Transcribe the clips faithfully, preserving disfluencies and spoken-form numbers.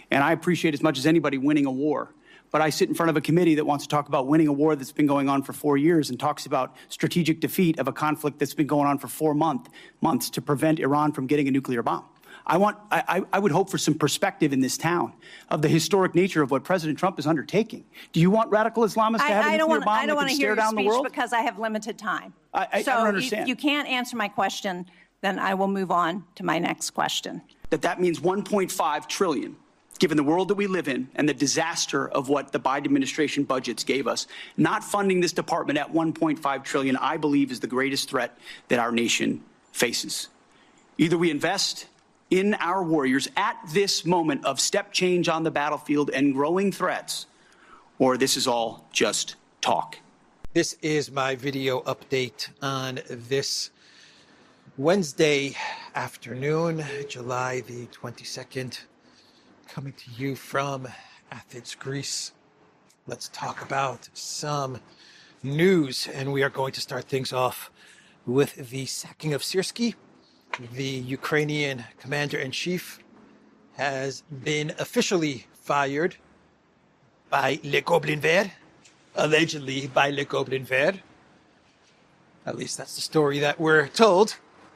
And I appreciate as much as anybody winning a war. But I sit in front of a committee that wants to talk about winning a war that's been going on for four years and talks about strategic defeat of a conflict that's been going on for four month, months to prevent Iran from getting a nuclear bomb. I want, I, I would hope for some perspective in this town of the historic nature of what President Trump is undertaking. Do you want radical Islamists to have I, a I nuclear don't want, bomb I don't that want can to hear stare your down the speech world? because I have limited time. I, I, so I don't understand. If you can't answer my question, then I will move on to my next question. That that means one point five trillion dollars. Given the world that we live in and the disaster of what the Biden administration budgets gave us, not funding this department at one point five trillion dollars, I believe, is the greatest threat that our nation faces. Either we invest in our warriors at this moment of step change on the battlefield and growing threats, or this is all just talk. This is my video update on this Wednesday afternoon, July the twenty-second. Coming to you from Athens, Greece. Let's talk about some news, and we are going to start things off with the sacking of Syrskyi. The Ukrainian commander-in-chief has been officially fired by Le Gobelin Vert, allegedly by Le Gobelin Vert. At least that's the story that we're told.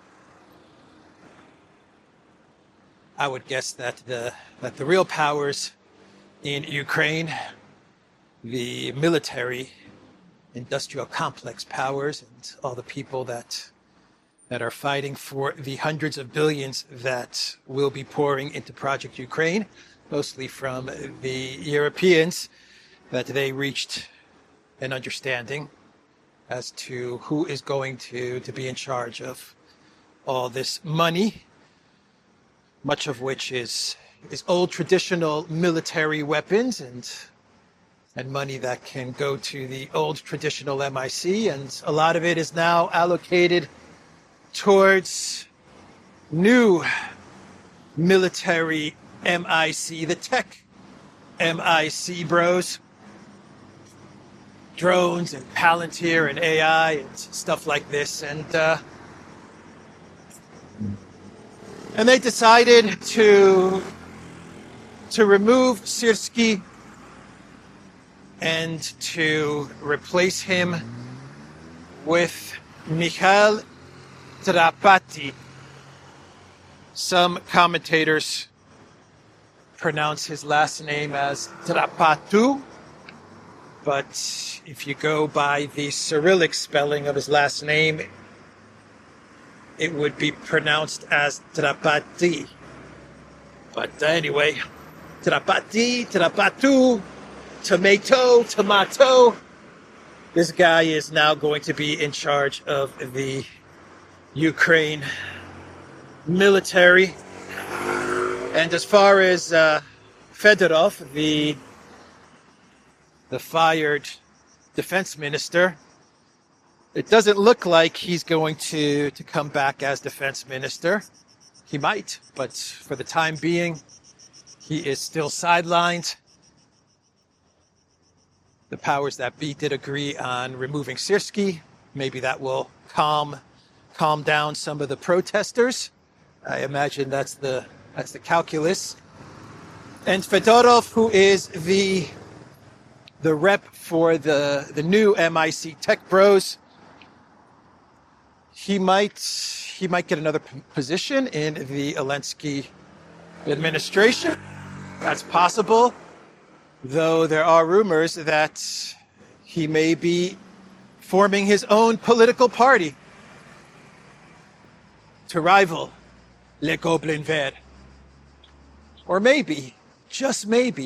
I would guess that the that the real powers in Ukraine, the military, industrial complex powers, and all the people that that are fighting for the hundreds of billions that will be pouring into Project Ukraine, mostly from the Europeans, that they reached an understanding as to who is going to, to be in charge of all this money, much of which is is old traditional military weapons and and money that can go to the old traditional M I C, and a lot of it is now allocated towards new military M I C, the tech M I C bros, drones and Palantir and A I and stuff like this, and uh, And they decided to to remove Syrskyi and to replace him with Mikhail Drapati. Some commentators pronounce his last name as Drapatu, but if you go by the Cyrillic spelling of his last name, it would be pronounced as Drapati. But anyway, Drapati, Drapatu, tomato, tomato. This guy is now going to be in charge of the Ukraine military. And as far as uh, Fedorov, the, the fired defense minister, it doesn't look like he's going to, to come back as defense minister. He might, but for the time being, he is still sidelined. The powers that be did agree on removing Syrskyi. Maybe that will calm calm down some of the protesters. I imagine that's the that's the calculus. And Fedorov, who is the the rep for the, the new M I C Tech Bros, He might he might get another p- position in the Zelensky administration. That's possible, though there are rumors that he may be forming his own political party to rival Le Gobelin Vert. Or maybe, just maybe,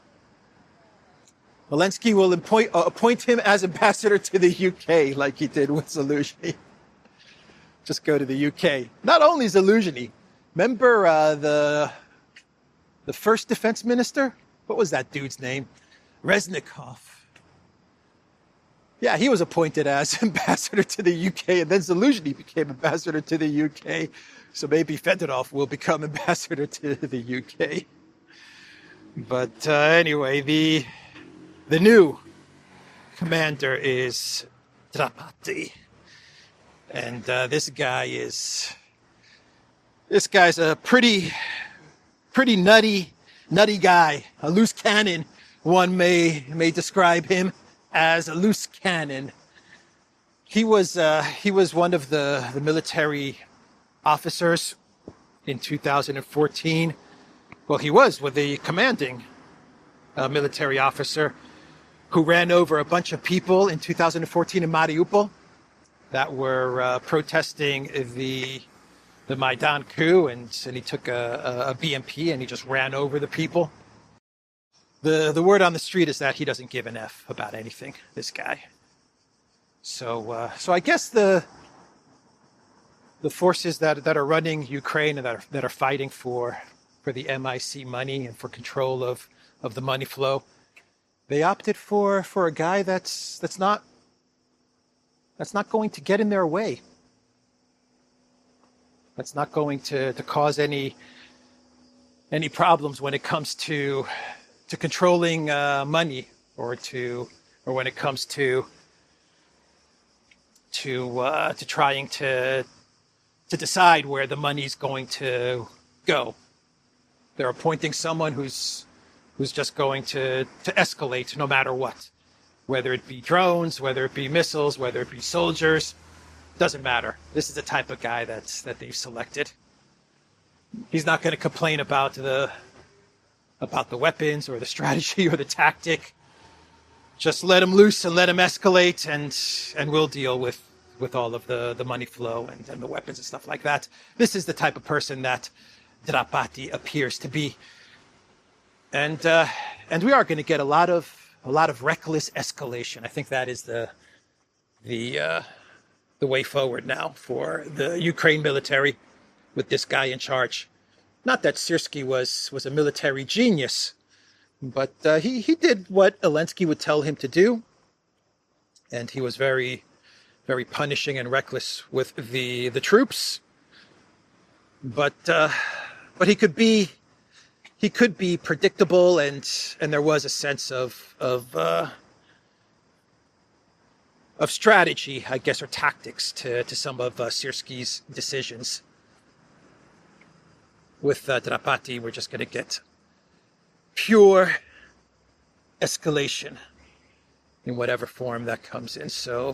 Zelensky will appoint, uh, appoint him as ambassador to the U K like he did with Zelensky. Just go to the U K. Not only Zelensky, remember uh, the the first defense minister? What was that dude's name? Reznikov. Yeah, he was appointed as ambassador to the U K, and then Zelensky became ambassador to the U K. So maybe Fedorov will become ambassador to the U K. But uh, anyway, the the new commander is Drapati. And uh, this guy is, this guy's a pretty, pretty nutty nutty guy, a loose cannon. One may may describe him as a loose cannon. He was uh, he was one of the, the military officers in two thousand fourteen. Well, he was with the commanding uh, military officer who ran over a bunch of people in two thousand fourteen in Mariupol that were uh, protesting the the Maidan coup, and, and he took a, a, a B M P and he just ran over the people. The the word on the street is that he doesn't give an F about anything, this guy. So uh, so I guess the the forces that that are running Ukraine and that are, that are fighting for for the M I C money and for control of, of the money flow, they opted for, for a guy that's that's not that's not going to get in their way. That's not going to, to cause any any problems when it comes to to controlling uh, money, or to or when it comes to to uh, to trying to to decide where the money's going to go. They're appointing someone who's who's just going to, to escalate no matter what. Whether it be drones, whether it be missiles, whether it be soldiers, doesn't matter. This is the type of guy that's that they've selected. He's not going to complain about the about the weapons or the strategy or the tactic. Just let him loose and let him escalate, and and we'll deal with, with all of the, the money flow and, and the weapons and stuff like that. This is the type of person that Drapati appears to be. And uh, and we are going to get a lot of a lot of reckless escalation. I think that is the the uh, the way forward now for the Ukraine military, with this guy in charge. Not that Syrskyi was was a military genius, but uh, he he did what Zelensky would tell him to do, and he was very very punishing and reckless with the the troops. But uh, but he could be. He could be predictable, and and there was a sense of of uh, of strategy, I guess, or tactics to, to some of uh, Syrskyi's decisions. With uh, Drapati, we're just going to get pure escalation in whatever form that comes in. So,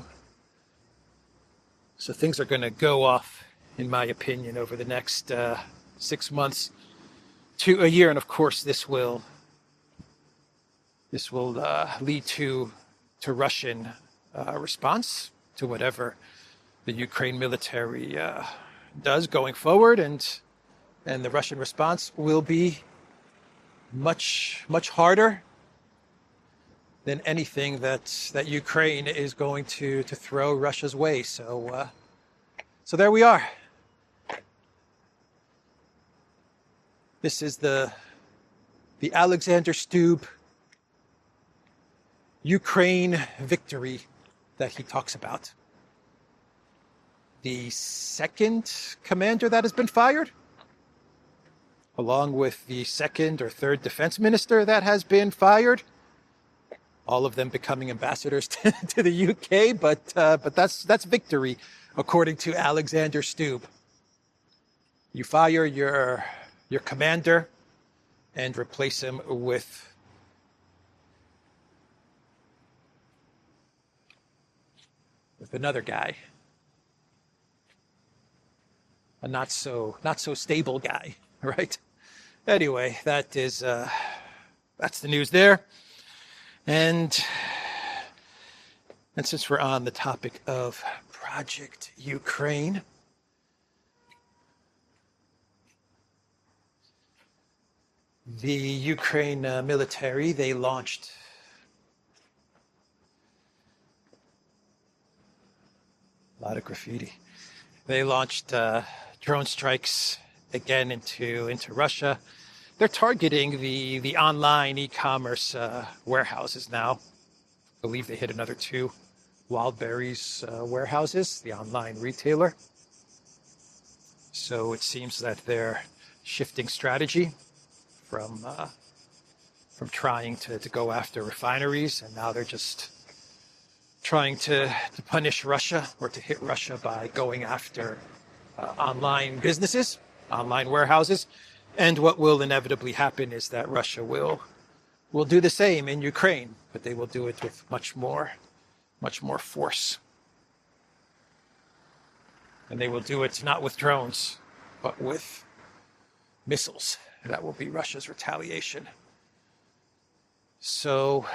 so things are going to go off, in my opinion, over the next uh, six months. To a year, and of course, this will this will uh, lead to to Russian uh, response to whatever the Ukraine military uh, does going forward, and and the Russian response will be much much harder than anything that that Ukraine is going to to throw Russia's way. So uh, so there we are. This is the the Alexander Stubb Ukraine victory that he talks about. The second commander that has been fired, along with the second or third defense minister that has been fired, all of them becoming ambassadors to, to the U K. But uh, but that's that's victory, according to Alexander Stubb. You fire your your commander and replace him with with another guy, a not so not so stable guy, right? Anyway, that is uh, that's the news there, and and since we're on the topic of Project Ukraine. The Ukraine uh, military, they launched a lot of graffiti. They launched uh, drone strikes again into into Russia. They're targeting the, the online e-commerce uh, warehouses now. I believe they hit another two Wildberries uh, warehouses, the online retailer. So it seems that they're shifting strategy from uh, from trying to, to go after refineries, and now they're just trying to, to punish Russia, or to hit Russia by going after uh, online businesses, online warehouses. And what will inevitably happen is that Russia will will do the same in Ukraine, but they will do it with much more, much more force. And they will do it not with drones, but with missiles. That will be Russia's retaliation. So,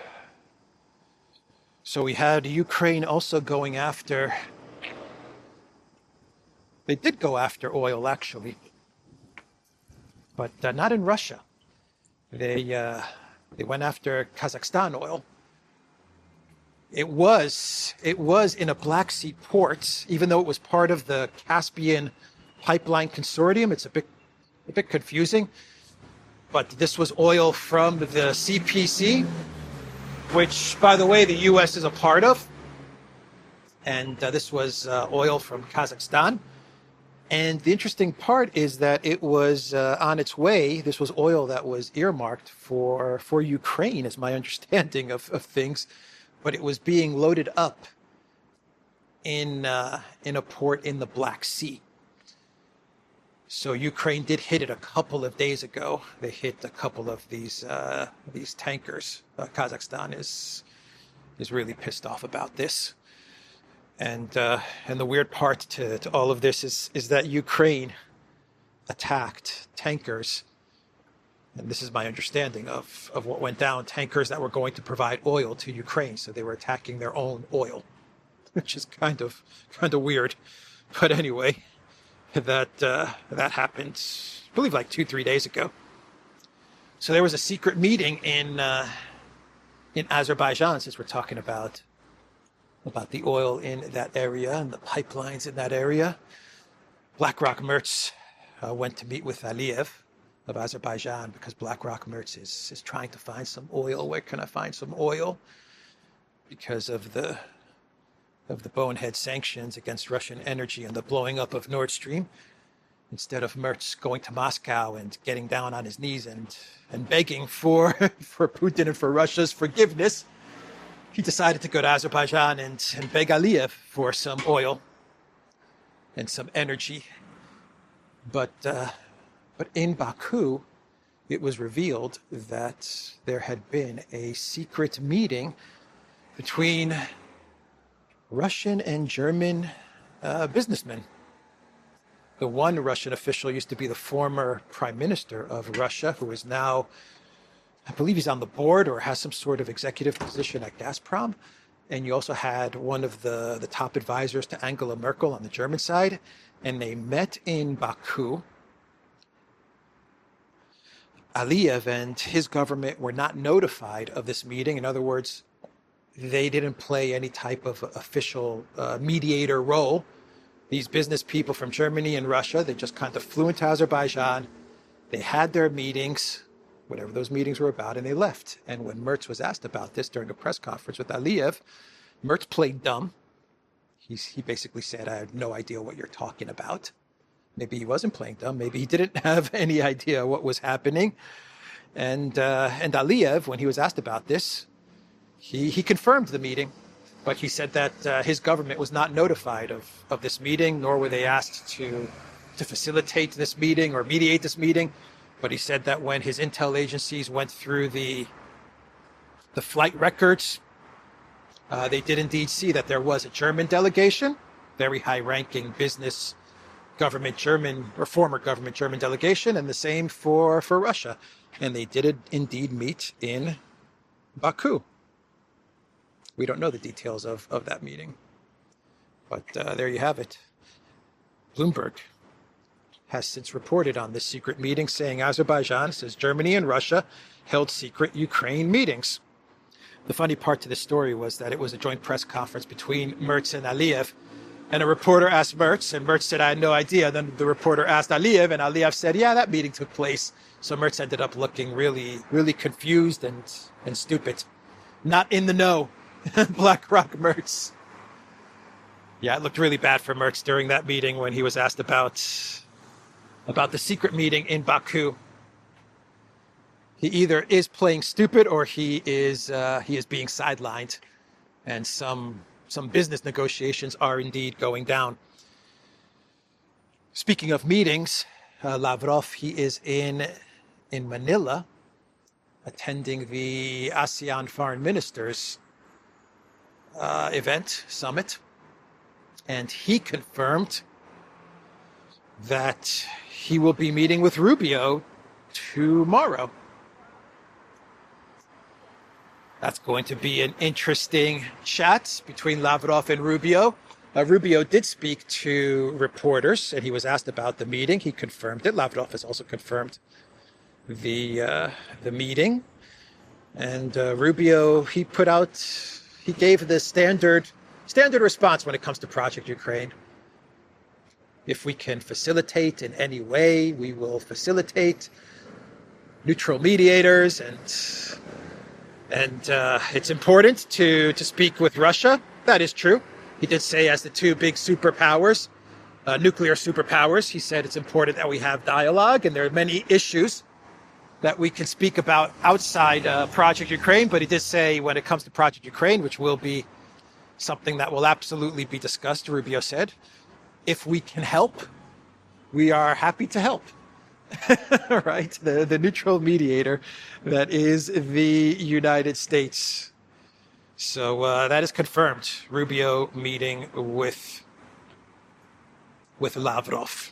so we had Ukraine also going after, they did go after oil actually, but uh, not in Russia. They, uh, they went after Kazakhstan oil. It was, it was in a Black Sea port, even though it was part of the Caspian Pipeline Consortium. It's a bit, a bit confusing. But this was oil from the C P C, which, by the way, the U S is a part of. And uh, this was uh, oil from Kazakhstan. And the interesting part is that it was uh, on its way. This was oil that was earmarked for, for Ukraine, is my understanding of, of things. But it was being loaded up in, uh, in a port in the Black Sea. So Ukraine did hit it a couple of days ago. They hit a couple of these uh, these tankers. Uh, Kazakhstan is is really pissed off about this. And uh, and the weird part to, to all of this is is that Ukraine attacked tankers. And this is my understanding of, of what went down. Tankers that were going to provide oil to Ukraine. So they were attacking their own oil, which is kind of kind of weird. But anyway. That uh, that happened, I believe, like two, three days ago. So there was a secret meeting in uh, in Azerbaijan, since we're talking about about the oil in that area and the pipelines in that area. BlackRock Mertz uh, went to meet with Aliyev of Azerbaijan because BlackRock Mertz is is trying to find some oil. Where can I find some oil? Because of the of the bonehead sanctions against Russian energy and the blowing up of Nord Stream. Instead of Mertz going to Moscow and getting down on his knees and, and begging for, for Putin and for Russia's forgiveness, he decided to go to Azerbaijan and, and beg Aliyev for some oil and some energy. But, uh, but in Baku, it was revealed that there had been a secret meeting between Russian and German uh, businessmen. The one Russian official used to be the former prime minister of Russia, who is now, I believe he's on the board or has some sort of executive position at Gazprom. And you also had one of the, the top advisors to Angela Merkel on the German side. And they met in Baku. Aliyev and his government were not notified of this meeting. In other words, they didn't play any type of official uh, mediator role. These business people from Germany and Russia, they just kind of flew into Azerbaijan. They had their meetings, whatever those meetings were about, and they left. And when Mertz was asked about this during a press conference with Aliyev, Mertz played dumb. He's, he basically said, I have no idea what you're talking about. Maybe he wasn't playing dumb. Maybe he didn't have any idea what was happening. And, uh, and Aliyev, when he was asked about this, He, he confirmed the meeting, but he said that uh, his government was not notified of, of this meeting, nor were they asked to, to facilitate this meeting or mediate this meeting. But he said that when his intel agencies went through the, the flight records, uh, they did indeed see that there was a German delegation, very high-ranking business government German or former government German delegation, and the same for, for Russia. And they did indeed meet in Baku. We don't know the details of, of that meeting. But uh, there you have it. Bloomberg has since reported on this secret meeting, saying Azerbaijan, says Germany and Russia held secret Ukraine meetings. The funny part to this story was that it was a joint press conference between Mertz and Aliyev. And a reporter asked Mertz, and Mertz said, I had no idea. Then the reporter asked Aliyev, and Aliyev said, yeah, that meeting took place. So Mertz ended up looking really, really confused and, and stupid. Not in the know. BlackRock Mertz. Yeah, it looked really bad for Mertz during that meeting when he was asked about about the secret meeting in Baku. He either is playing stupid or he is uh, he is being sidelined, and some some business negotiations are indeed going down. Speaking of meetings, uh, Lavrov, he is in in Manila attending the ASEAN Foreign Ministers uh, event, summit. And he confirmed that he will be meeting with Rubio tomorrow. That's going to be an interesting chat between Lavrov and Rubio. Uh, Rubio did speak to reporters, and he was asked about the meeting. He confirmed it. Lavrov has also confirmed the uh, the meeting. And uh, Rubio, he put out, he gave the standard standard response when it comes to Project Ukraine. If we can facilitate in any way, we will facilitate. Neutral mediators, and and uh, it's important to to speak with Russia. That is true. He did say, as the two big superpowers, uh, nuclear superpowers, he said it's important that we have dialogue, and there are many issues that we can speak about outside uh, Project Ukraine. But he did say, when it comes to Project Ukraine, which will be something that will absolutely be discussed, Rubio said, if we can help, we are happy to help. Right? The, the neutral mediator that is the United States. So uh, that is confirmed. Rubio meeting with, with Lavrov.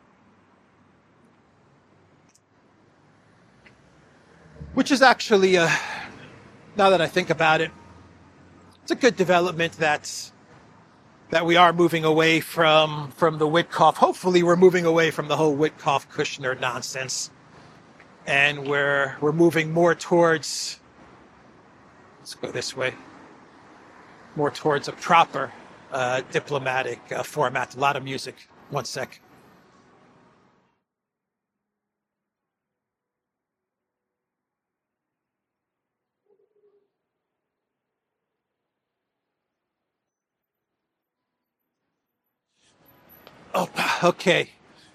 Which is actually, uh, now that I think about it, it's a good development that that we are moving away from from the Witkoff. Hopefully, we're moving away from the whole Witkoff-Kushner nonsense, and we're we're moving more towards. Let's go this way. More towards a proper uh, diplomatic uh, format. A lot of music. One sec. Oh, okay.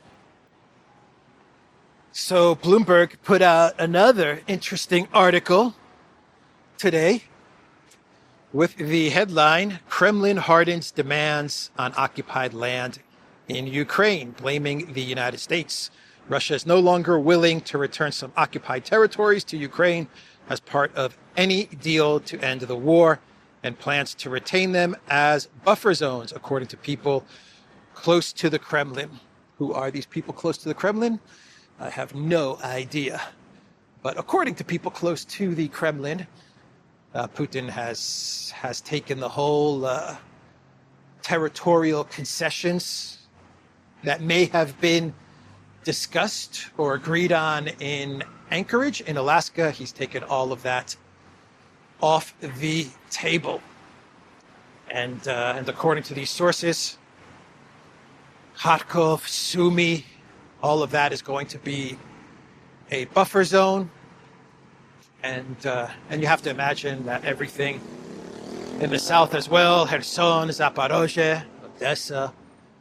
So Bloomberg put out another interesting article today with the headline, Kremlin hardens demands on occupied land in Ukraine, blaming the United States. Russia is no longer willing to return some occupied territories to Ukraine as part of any deal to end the war, and plans to retain them as buffer zones, according to people close to the Kremlin. Who are these people close to the Kremlin? I have no idea. But according to people close to the Kremlin, uh, Putin has has taken the whole uh, territorial concessions that may have been discussed or agreed on in Anchorage, in Alaska. He's taken all of that off the table. And, uh, and according to these sources, Kharkov, Sumy, all of that is going to be a buffer zone. And uh, and you have to imagine that everything in the south as well, Kherson, Zaporozhye, Odessa,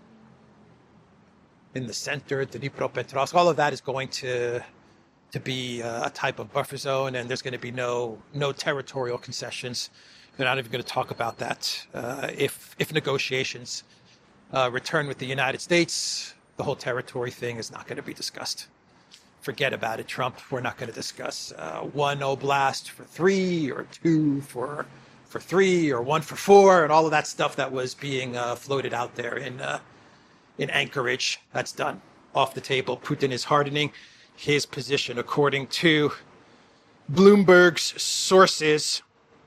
in the center, Dnipropetrovsk, all of that is going to to be uh, a type of buffer zone, and there's going to be no no territorial concessions. They're not even going to talk about that. Uh, if if negotiations uh, return with the United States, the whole territory thing is not going to be discussed. Forget about it, Trump. We're not going to discuss uh, one oblast for three, or two for for three, or one for four, and all of that stuff that was being uh, floated out there in uh, in Anchorage. That's done, off the table. Putin is hardening his position, according to Bloomberg's sources.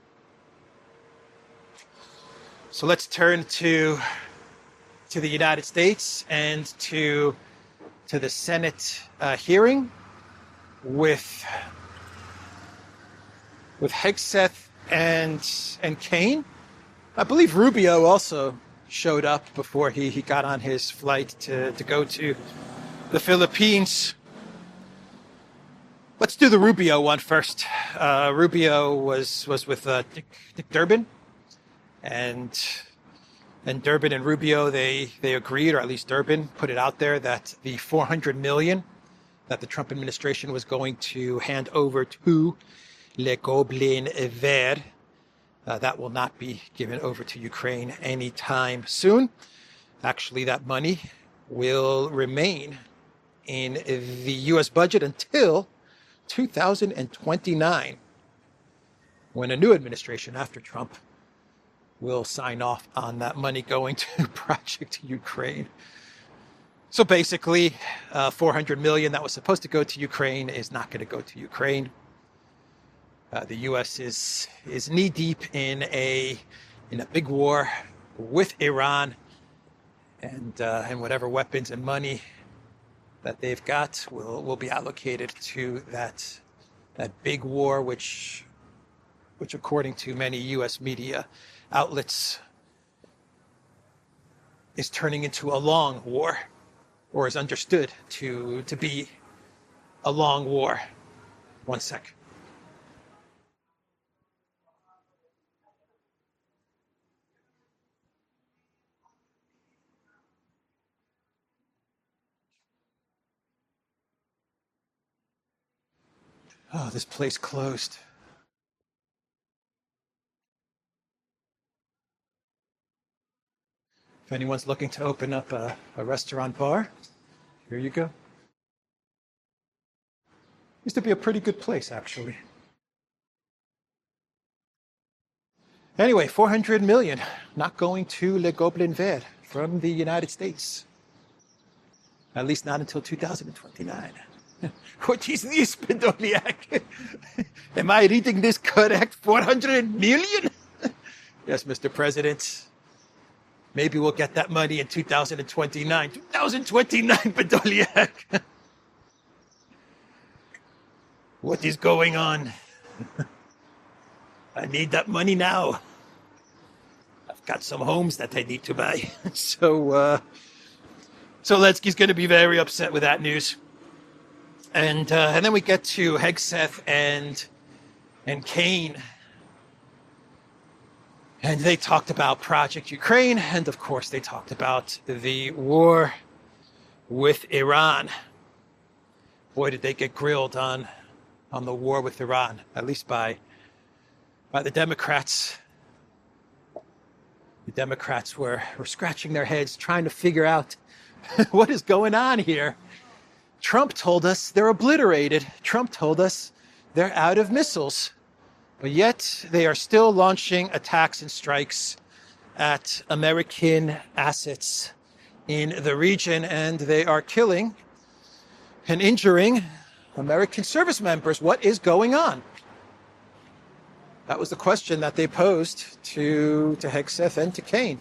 So let's turn to to the United States and to to the Senate uh, hearing with with Hegseth and and Kaine. I believe Rubio also showed up before he, he got on his flight to, to go to the Philippines. Let's do the Rubio one first. Uh, Rubio was was with uh, Dick, Dick Durbin, and and Durbin and Rubio, they they agreed, or at least Durbin put it out there, that the four hundred million dollars that the Trump administration was going to hand over to Le Gobelin Vert, uh, that will not be given over to Ukraine anytime soon. Actually, that money will remain in the U S budget until two thousand twenty-nine, when a new administration after Trump will sign off on that money going to Project Ukraine. So basically, uh, four hundred million dollars that was supposed to go to Ukraine is not going to go to Ukraine. Uh, the U S is is knee deep in a in a big war with Iran, and uh, and whatever weapons and money that they've got will will be allocated to that that big war, which which according to many U S media outlets is turning into a long war, or is understood to to be a long war. One sec. Oh, this place closed. If anyone's looking to open up a, a restaurant bar, here you go. Used to be a pretty good place, actually. Anyway, four hundred million not going to Le Gobelin Vert from the United States. At least not until two thousand twenty-nine. What is this, Podolyak? Am I reading this correct? four hundred million? Yes, Mister President. Maybe we'll get that money in two thousand twenty-nine. two thousand twenty-nine, Podolyak. What is going on? I need that money now. I've got some homes that I need to buy. So, uh, Zelensky's going to be very upset with that news. And uh, and then we get to Hegseth and and Kaine. And they talked about Project Ukraine, and of course they talked about the war with Iran. Boy, did they get grilled on on the war with Iran, at least by by the Democrats. The Democrats were, were scratching their heads trying to figure out what is going on here. Trump told us they're obliterated. Trump told us they're out of missiles. But yet they are still launching attacks and strikes at American assets in the region, and they are killing and injuring American service members. What is going on? That was the question that they posed to, to Hegseth and to Kaine.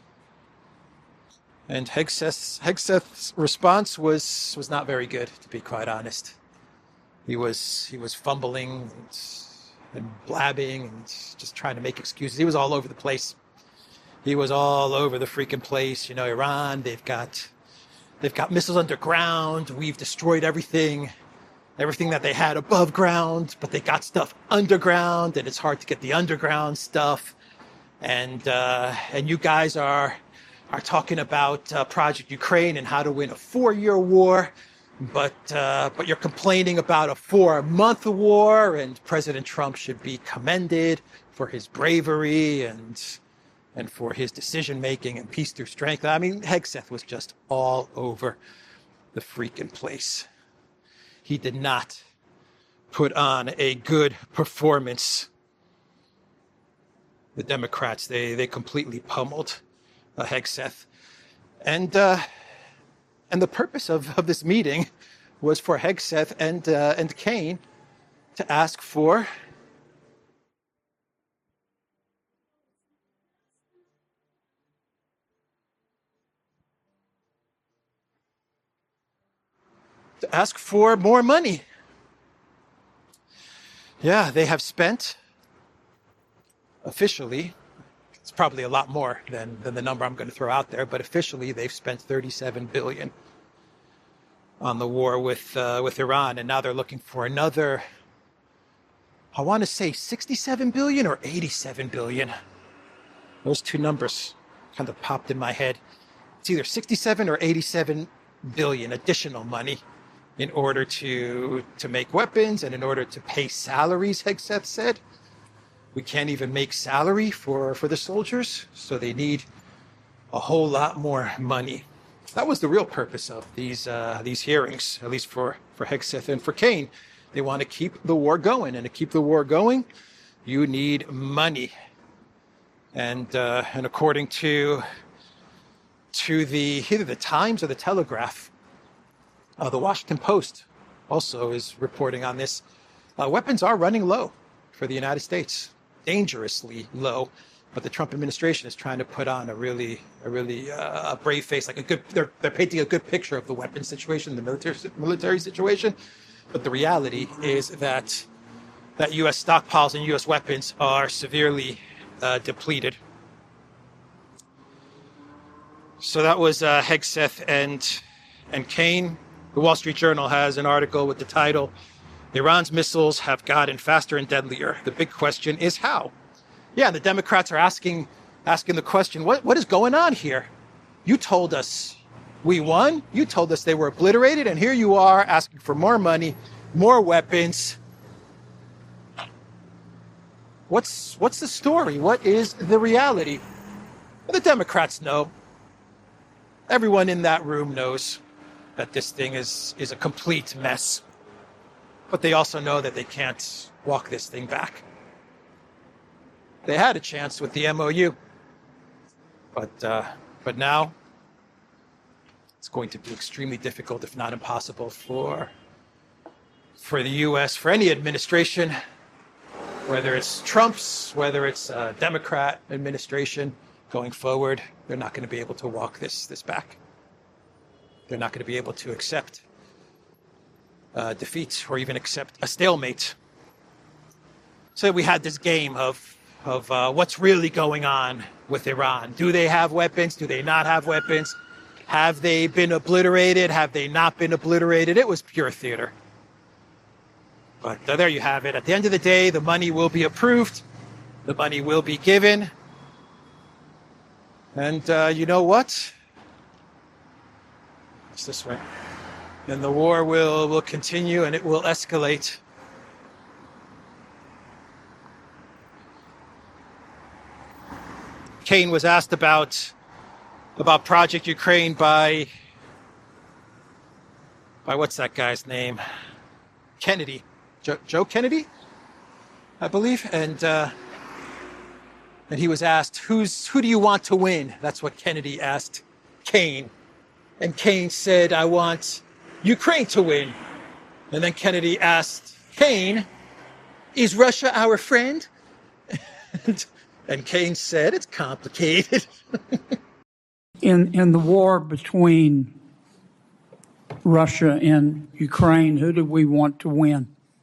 And Hegseth's, Hegseth's response was was not very good, to be quite honest. He was he was fumbling and, and blabbing and just trying to make excuses. He was all over the place. He was all over the freaking place. You know, Iran, they've got they've got missiles underground. We've destroyed everything, everything that they had above ground, but they got stuff underground, and it's hard to get the underground stuff. And uh, and you guys are. are talking about uh, Project Ukraine and how to win a four-year war, but uh, but you're complaining about a four-month war, and President Trump should be commended for his bravery and and for his decision-making and peace through strength. I mean, Hegseth was just all over the freaking place. He did not put on a good performance. The Democrats, they, they completely pummeled Uh, Hegseth. And uh, and the purpose of, of this meeting was for Hegseth and uh, and Kaine to ask for to ask for more money. Yeah, they have spent officially. It's probably a lot more than, than the number I'm going to throw out there, but officially they've spent thirty-seven billion dollars on the war with uh, with Iran, and now they're looking for another. I want to say sixty-seven billion dollars or eighty-seven billion dollars. Those two numbers kind of popped in my head. It's either sixty-seven or eighty-seven billion dollars additional money in order to to make weapons and in order to pay salaries, Hegseth said. We can't even make salary for, for the soldiers, so they need a whole lot more money. That was the real purpose of these uh, these hearings, at least for, for Hegseth and for Kaine. They want to keep the war going, and to keep the war going, you need money. And uh, and according to to the either the Times or the Telegraph, uh, the Washington Post also is reporting on this. Uh, weapons are running low for the United States, dangerously low. But the Trump administration is trying to put on a really, a really uh, a brave face, like a good. They're they're painting a good picture of the weapons situation, the military military situation. But the reality is that that U S stockpiles and U S weapons are severely uh, depleted. So that was uh, Hegseth and and Kaine. The Wall Street Journal has an article with the title, "Iran's missiles have gotten faster and deadlier. The big question is how." Yeah, the Democrats are asking asking the question, what what is going on here? You told us we won. You told us they were obliterated, and here you are asking for more money, more weapons. What's what's the story? What is the reality? Well, the Democrats know. Everyone in that room knows that this thing is is a complete mess. But they also know that they can't walk this thing back. They had a chance with the M O U, but uh, but now it's going to be extremely difficult, if not impossible, for for the U S, for any administration, whether it's Trump's, whether it's a Democrat administration going forward. They're not going to be able to walk this this back. They're not going to be able to accept uh, defeat or even accept a stalemate. So we had this game of of uh, what's really going on with Iran. Do they have weapons? Do they not have weapons? Have they been obliterated? Have they not been obliterated? It was pure theater. But uh, there you have it. At the end of the day, the money will be approved. The money will be given. And uh, you know what? It's this way. And the war will, will continue, and it will escalate. Kaine was asked about about Project Ukraine by by what's that guy's name? Kennedy, Joe, Joe Kennedy, I believe, and uh, and he was asked, "Who's who do you want to win?" That's what Kennedy asked Kaine, and Kaine said, "I want Ukraine to win." And then Kennedy asked Kaine, "Is Russia our friend?" and, And Kaine said, "It's complicated." in in the war between Russia and Ukraine, who do we want to win?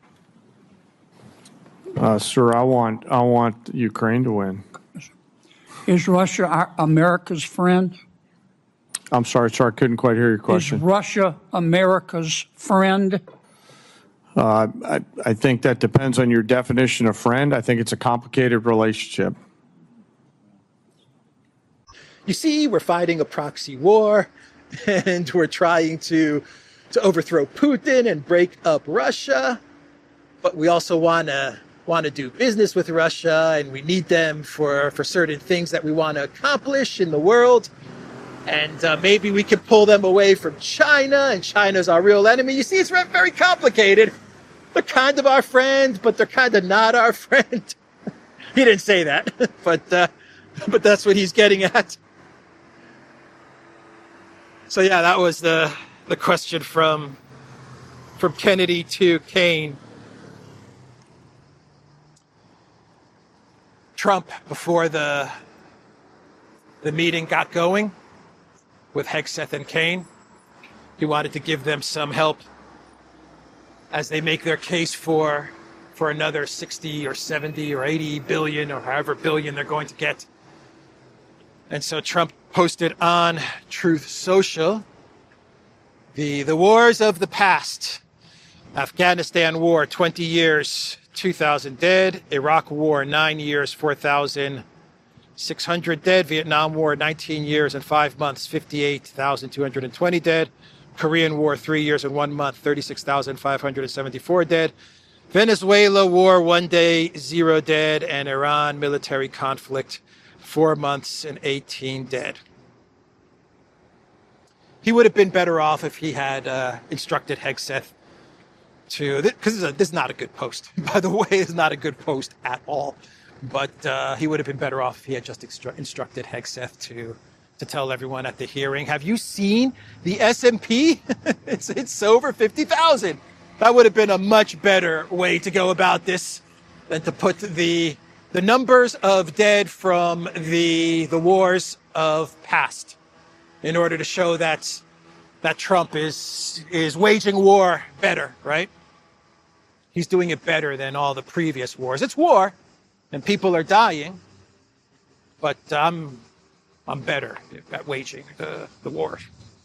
Uh, sir, I want I want Ukraine to win. Is Russia our, America's friend? I'm sorry, sir, I couldn't quite hear your question. Is Russia America's friend? Uh, I, I think that depends on your definition of friend. I think it's a complicated relationship. You see, we're fighting a proxy war, and we're trying to to overthrow Putin and break up Russia. But we also want to want to do business with Russia, and we need them for, for certain things that we want to accomplish in the world. And uh, maybe we can pull them away from China, and China's our real enemy. You see, it's very complicated. They're kind of our friend, but they're kind of not our friend. He didn't say that, but uh, but that's what he's getting at. So yeah, that was the the question from from Kennedy to Kaine. Trump, before the the meeting got going with Hegseth and Kaine, he wanted to give them some help as they make their case for for another sixty or seventy or eighty billion or however billion they're going to get. And so Trump posted on Truth Social the the wars of the past. Afghanistan war, twenty years, two thousand dead. Iraq war, nine years, four thousand six hundred dead. Vietnam war, nineteen years and five months, fifty-eight thousand two hundred twenty dead. Korean war, three years and one month, thirty-six thousand five hundred seventy-four dead. Venezuela war, one day, zero dead. And Iran military conflict, four months and eighteen dead. he would have been better off if he had uh, instructed Hegseth to, because this, this is not a good post, by the way, it's not a good post at all. But uh, he would have been better off if he had just instru- instructed Hegseth to to tell everyone at the hearing, have you seen the S and P? it's it's over fifty thousand. That would have been a much better way to go about this than to put the the numbers of dead from the the wars of past in order to show that that Trump is is waging war better, right? He's doing it better than all the previous wars. It's war, and people are dying, but I'm I'm better at waging the, the war.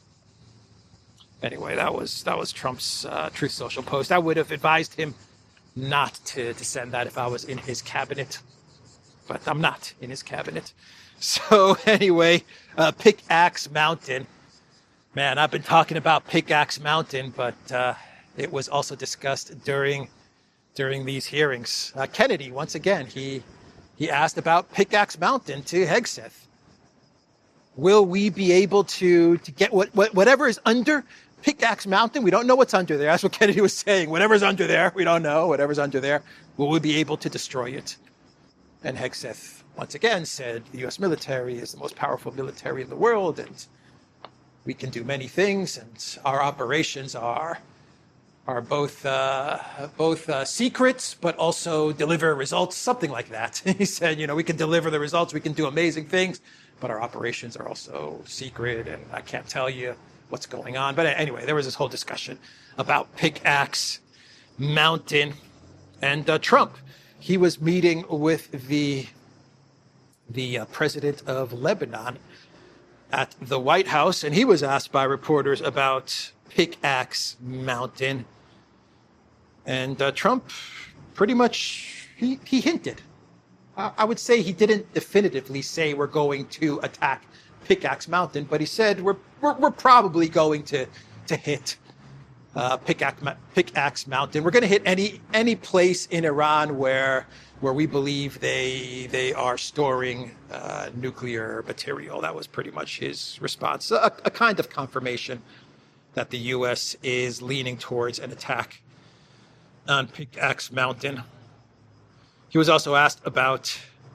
Anyway, that was that was Trump's uh, Truth Social post. I would have advised him not to, to send that if I was in his cabinet, but I'm not in his cabinet. So anyway, uh, Pickaxe Mountain. Man, I've been talking about Pickaxe Mountain, but uh, it was also discussed during during these hearings. Uh, Kennedy, once again, he he asked about Pickaxe Mountain to Hegseth. Will we be able to to get what, what whatever is under Pickaxe Mountain? We don't know what's under there. That's what Kennedy was saying. Whatever's under there, we don't know. Whatever's under there, will we be able to destroy it? And Hegseth once again said the U S military is the most powerful military in the world, and we can do many things, and our operations are are both uh, both uh, secrets, but also deliver results, something like that. He said, you know, we can deliver the results, we can do amazing things, but our operations are also secret, and I can't tell you what's going on. But anyway, there was this whole discussion about Pickaxe Mountain and uh, Trump. He was meeting with the the uh, president of Lebanon at the White House, and he was asked by reporters about Pickaxe Mountain. And uh, Trump pretty much, he, he hinted. I, I would say he didn't definitively say we're going to attack Pickaxe Mountain, but he said we're we're, we're probably going to, to hit uh, Pickaxe, Pickaxe Mountain. We're going to hit any any place in Iran where where we believe they they are storing uh, nuclear material. That was pretty much his response, a, a kind of confirmation that the U S is leaning towards an attack on Pickaxe Mountain. He was also asked about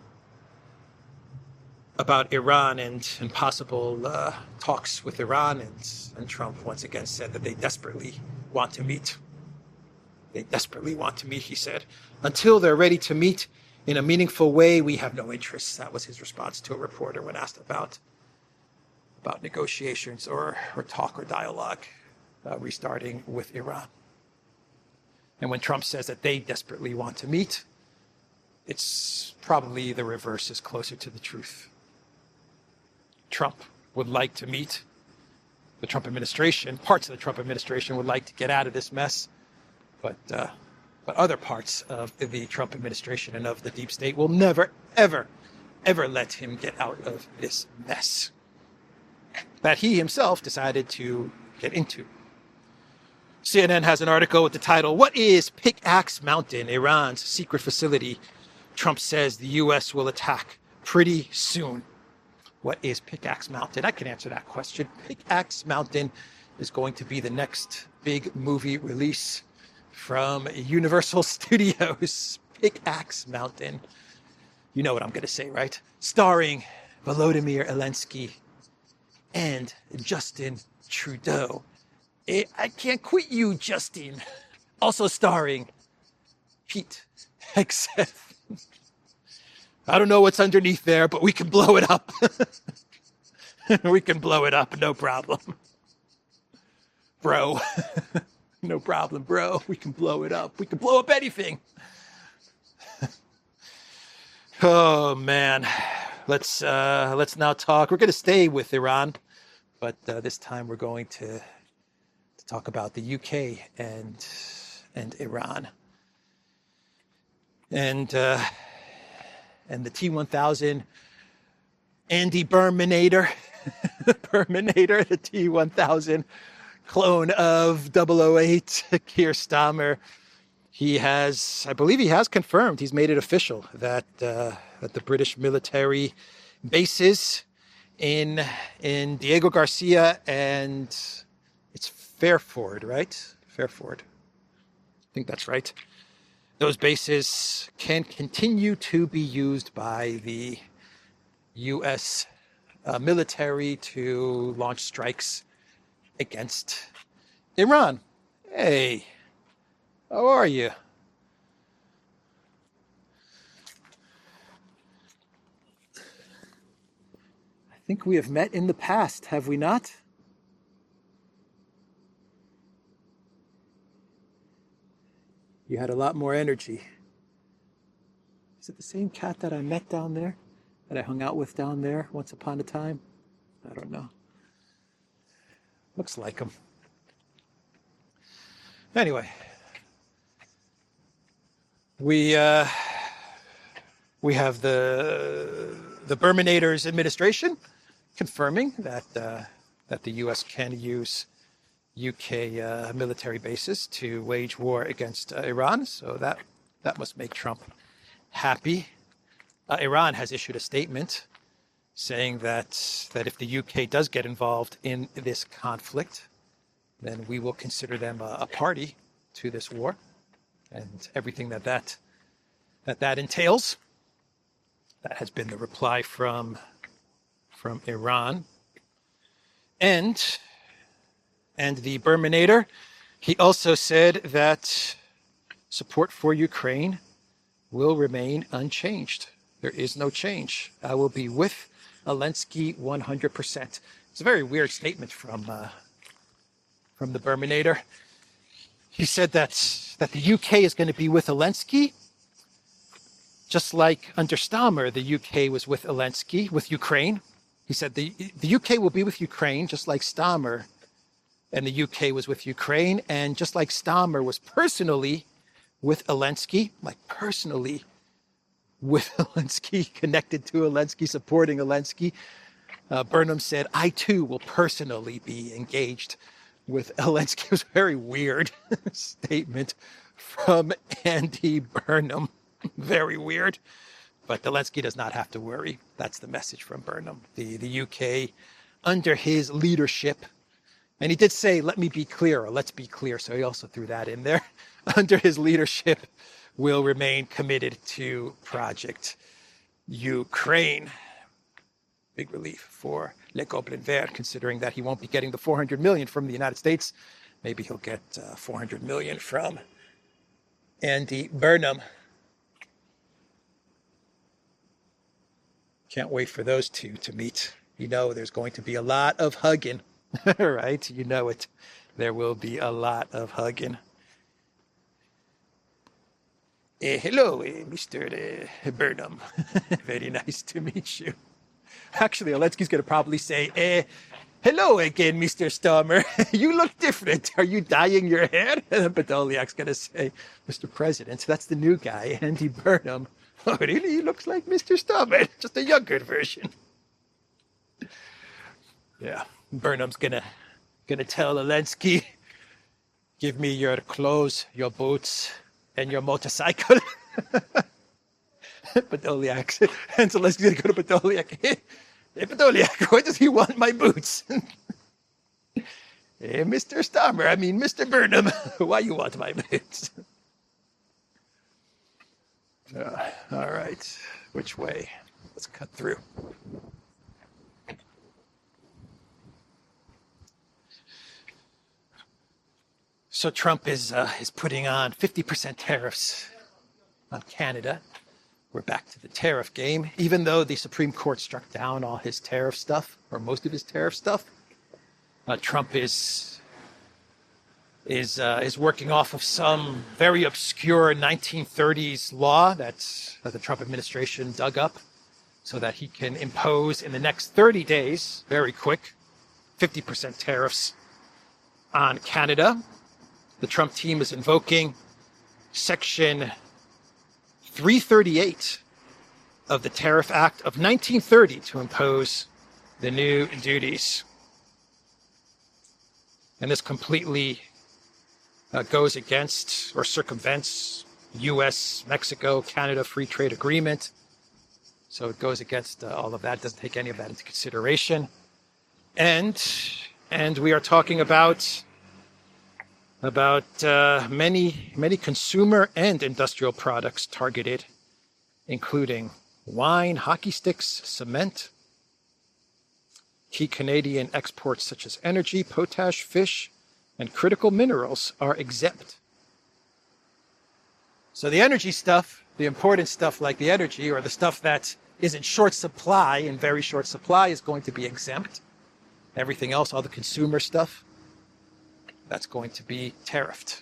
about Iran and, and possible uh, talks with Iran, and, and Trump once again said that they desperately want to meet. They desperately want to meet, he said. Until they're ready to meet in a meaningful way, we have no interest. That was his response to a reporter when asked about about negotiations or, or talk or dialogue uh, restarting with Iran. And when Trump says that they desperately want to meet, it's probably the reverse is closer to the truth. Trump would like to meet. The Trump administration, parts of the Trump administration would like to get out of this mess, but uh, but other parts of the Trump administration and of the deep state will never, ever, ever let him get out of this mess that he himself decided to get into. C N N has an article with the title, "What is Pickaxe Mountain, Iran's secret facility Trump says the U S will attack pretty soon?" What is Pickaxe Mountain? I can answer that question. Pickaxe Mountain is going to be the next big movie release from Universal Studios. Pickaxe Mountain. You know what I'm going to say, right? Starring Volodymyr Zelensky and Justin Trudeau. I can't quit you, Justin. Also starring Pete Hegseth. I don't know what's underneath there, but we can blow it up. We can blow it up, no problem. Bro. No problem, bro. We can blow it up. We can blow up anything. Oh, man. Let's uh, let's now talk. We're going to stay with Iran, but uh, this time we're going to, to talk about the U K and and Iran. And uh, and the T one thousand Andy Berminator, Berminator, the T one thousand clone of double oh eight, Keir Starmer. He has, I believe he has confirmed, he's made it official that uh, that the British military bases in in Diego Garcia and it's Fairford, right? Fairford. I think that's right. Those bases can continue to be used by the U S uh, military to launch strikes against Iran. Hey, how are you? I think we have met in the past, have we not? You had a lot more energy. Is it the same cat that I met down there? That I hung out with down there once upon a time? I don't know. Looks like him. Anyway, we uh, we have the the Bermanators administration confirming that uh, that the U S can use U K uh, military bases to wage war against uh, Iran. So that that must make Trump happy. Uh, Iran has issued a statement saying that that if the U K does get involved in this conflict, then we will consider them a, a party to this war and everything that that, that that entails. That has been the reply from, from Iran. And, and the Bermanator, he also said that support for Ukraine will remain unchanged. There is no change. I will be with Zelensky one hundred percent. It's a very weird statement from uh, from the Bermanator. He said that that the U K is going to be with Zelensky, just like under Stammer, the U K was with Zelensky, with Ukraine. He said the the U K will be with Ukraine, just like Stammer and the U K was with Ukraine, and just like Stammer was personally with Zelensky, like personally with Zelensky, connected to Zelensky, supporting Zelensky. Uh, Burnham said, I too will personally be engaged with Zelensky. It was a very weird statement from Andy Burnham. Very weird. But Zelensky does not have to worry. That's the message from Burnham. The, the U K, under his leadership, and he did say, let me be clear, or let's be clear, so he also threw that in there. Under his leadership, will remain committed to Project Ukraine. Big relief for Le Gobelin Vert, considering that he won't be getting the four hundred million from the United States. Maybe he'll get uh, four hundred million from Andy Burnham. Can't wait for those two to meet. You know there's going to be a lot of hugging, right? You know it. There will be a lot of hugging. Uh, hello, uh, Mister Uh, Burnham. Very nice to meet you. Actually, Zelensky's going to probably say, uh, hello again, Mister Stammer. You look different. Are you dyeing your hair? And then Podoliak's going to say, Mister President, that's the new guy, Andy Burnham. Oh, really? He looks like Mister Stammer, just a younger version. Yeah, Burnham's going to gonna tell Zelensky, give me your clothes, your boots, and your motorcycle. Podoliak. And Zelensky's going to go to Podoliak. Hey, Podoliak, why does he want my boots? Hey, Mister Stammer, I mean, Mister Burnham, why you want my boots? Uh, all right. Which way? Let's cut through. So Trump is uh, is putting on fifty percent tariffs on Canada. We're back to the tariff game, even though the Supreme Court struck down all his tariff stuff, or most of his tariff stuff. Uh, Trump is is uh, is working off of some very obscure nineteen thirties law that's, that the Trump administration dug up, so that he can impose in the next thirty days, very quick, fifty percent tariffs on Canada. The Trump team is invoking Section three thirty-eight of the Tariff Act of nineteen thirty to impose the new duties. And this completely uh, goes against or circumvents U S Mexico Canada Free Trade Agreement. So it goes against uh, all of that, doesn't take any of that into consideration. And and we are talking about about uh, many, many consumer and industrial products targeted, including wine, hockey sticks, cement. Key Canadian exports such as energy, potash, fish, and critical minerals are exempt. So the energy stuff, the important stuff like the energy, or the stuff that is in short supply, in very short supply, is going to be exempt. Everything else, all the consumer stuff, that's going to be tariffed.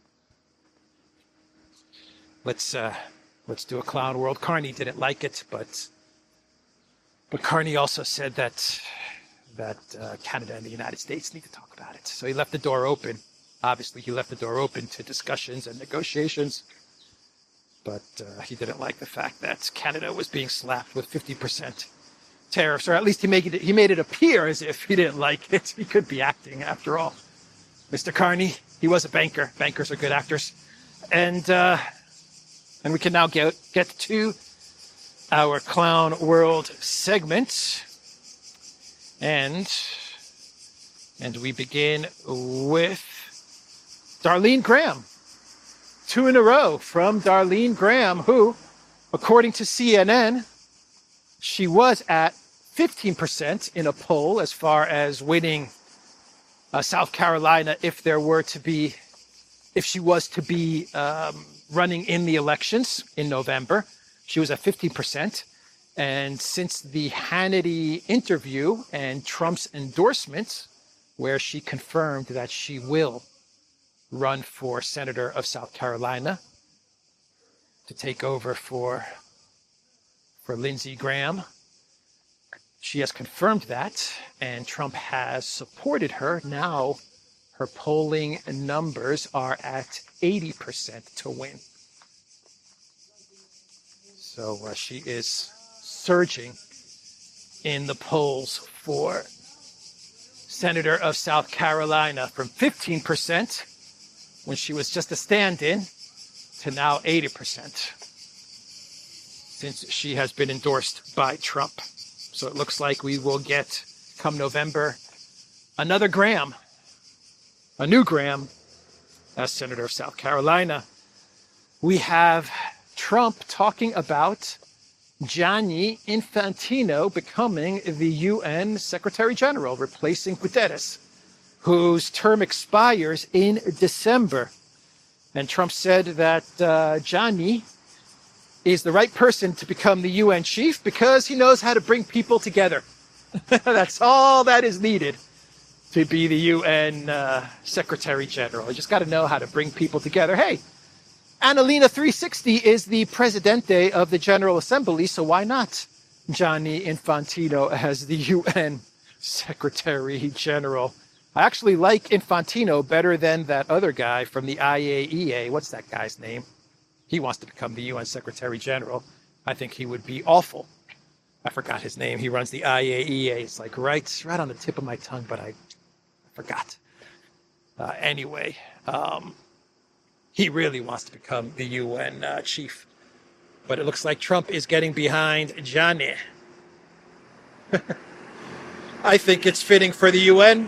Let's uh, let's do a clown world. Carney didn't like it, but but Carney also said that that uh, Canada and the United States need to talk about it. So he left the door open. Obviously, he left the door open to discussions and negotiations. But uh, he didn't like the fact that Canada was being slapped with fifty percent tariffs, or at least he made it, he made it appear as if he didn't like it. He could be acting after all. Mister Carney, he was a banker. Bankers are good actors. And uh, and we can now get, get to our Clown World segment. And, and we begin with Darlene Graham. Two in a row from Darlene Graham, who, according to C N N, she was at fifteen percent in a poll as far as winning uh, South Carolina if there were to be, if she was to be um, running in the elections in November. She was at fifteen percent. And since the Hannity interview and Trump's endorsement, where she confirmed that she will run for senator of South Carolina to take over for, for Lindsey Graham, she has confirmed that, and Trump has supported her. Now her polling numbers are at eighty percent to win. So uh, she is surging in the polls for senator of South Carolina from fifteen percent when she was just a stand-in to now eighty percent since she has been endorsed by Trump. So it looks like we will get, come November, another Graham, a new Graham as senator of South Carolina. We have Trump talking about Gianni Infantino becoming the U N Secretary General, replacing Guterres, whose term expires in December. And Trump said that uh, Gianni is the right person to become the U N chief because he knows how to bring people together. That's all that is needed to be the U N uh, Secretary General. You just got to know how to bring people together. Hey, Annalena three sixty is the Presidente of the General Assembly, so why not Gianni Infantino as the U N Secretary General? I actually like Infantino better than that other guy from the I A E A. What's that guy's name? He wants to become the U N Secretary General. I think he would be awful. I forgot his name. He runs the I A E A. It's like right, right on the tip of my tongue, but I forgot. Uh, anyway, um, he really wants to become the U N uh, chief. But it looks like Trump is getting behind Gianni. I think it's fitting for the U N.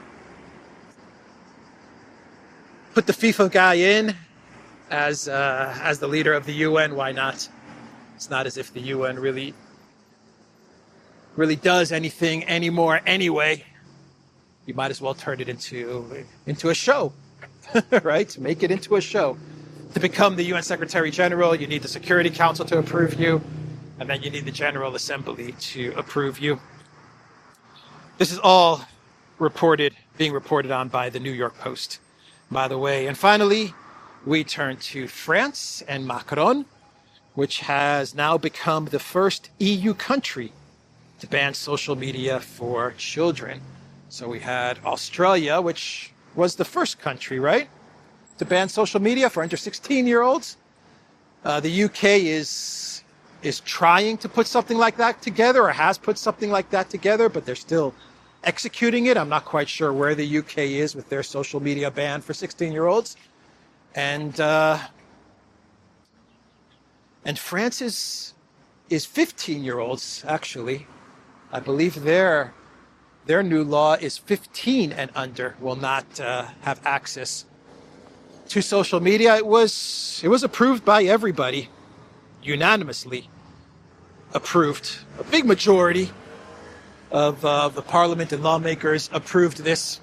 Put the FIFA guy in as uh, as the leader of the U N. Why not? It's not as if the U N really really does anything anymore anyway. You might as well turn it into into a show, right? Make it into a show. To become the U N Secretary General, you need the Security Council to approve you, and then you need the General Assembly to approve you. This is all reported, being reported on by the New York Post, by the way. And finally, we turn to France and Macron, which has now become the first E U country to ban social media for children. So we had Australia, which was the first country, right, to ban social media for under sixteen-year-olds. Uh, the U K is is trying to put something like that together, or has put something like that together, but they're still executing it. I'm not quite sure where the U K is with their social media ban for sixteen-year-olds. And uh, and France is is fifteen-year-olds, actually. I believe their, their new law is fifteen and under will not uh, have access to social media. It was, it was approved by everybody, unanimously approved. A big majority of uh, the parliament and lawmakers approved this.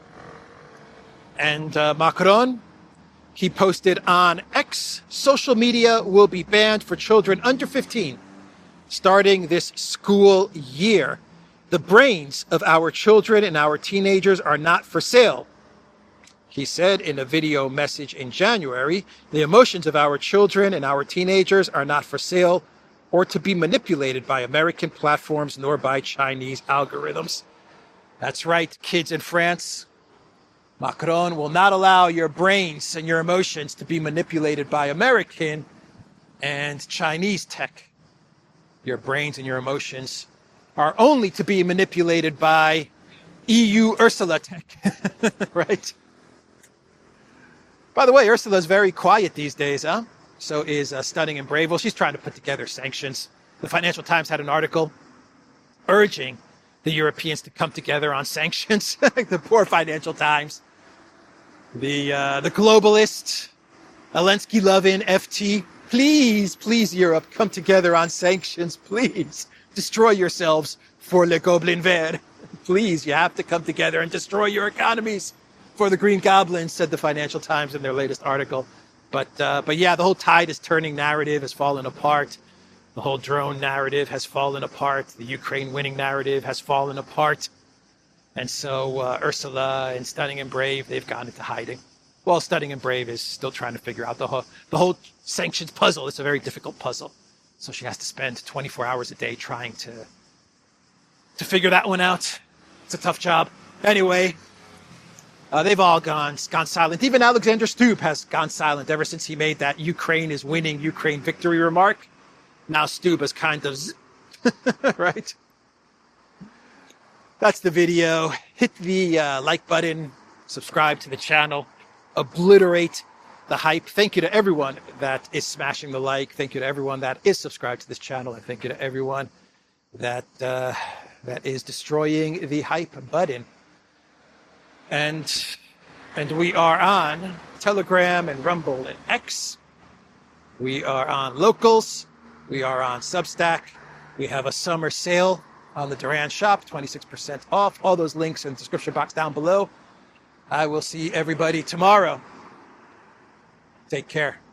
And uh, Macron, he posted on X, social media will be banned for children under fifteen starting this school year. The brains of our children and our teenagers are not for sale. He said in a video message in January, the emotions of our children and our teenagers are not for sale or to be manipulated by American platforms nor by Chinese algorithms. That's right, kids in France. Macron will not allow your brains and your emotions to be manipulated by American and Chinese tech. Your brains and your emotions are only to be manipulated by E U Ursula tech, right? By the way, Ursula's very quiet these days, huh? So is uh, Stunning and Brave. Well, she's trying to put together sanctions. The Financial Times had an article urging the Europeans to come together on sanctions. The poor Financial Times. The uh, the globalist, Zelensky-loving F T. Please, please, Europe, come together on sanctions. Please destroy yourselves for Le Gobelin Vert. Please, you have to come together and destroy your economies for the Green Goblins, said the Financial Times in their latest article. But, uh, but yeah, the whole tide is turning narrative has fallen apart. The whole drone narrative has fallen apart. The Ukraine winning narrative has fallen apart. And so uh, Ursula and Stunning and Brave, they've gone into hiding. Well, Stunning and Brave is still trying to figure out the whole, the whole sanctions puzzle. It's a very difficult puzzle. So she has to spend twenty-four hours a day trying to, to figure that one out. It's a tough job. Anyway, uh, they've all gone, gone silent. Even Alexander Stubb has gone silent ever since he made that Ukraine is winning, Ukraine victory remark. Now Stubb is kind of, right? That's the video. Hit the uh, like button, subscribe to the channel, obliterate the hype. Thank you to everyone that is smashing the like. Thank you to everyone that is subscribed to this channel. And thank you to everyone that uh, that is destroying the hype button. And and we are on Telegram and Rumble and X. We are on Locals. We are on Substack. We have a summer sale on the Duran shop, twenty-six percent off. All those links in the description box down below. I will see everybody tomorrow. Take care.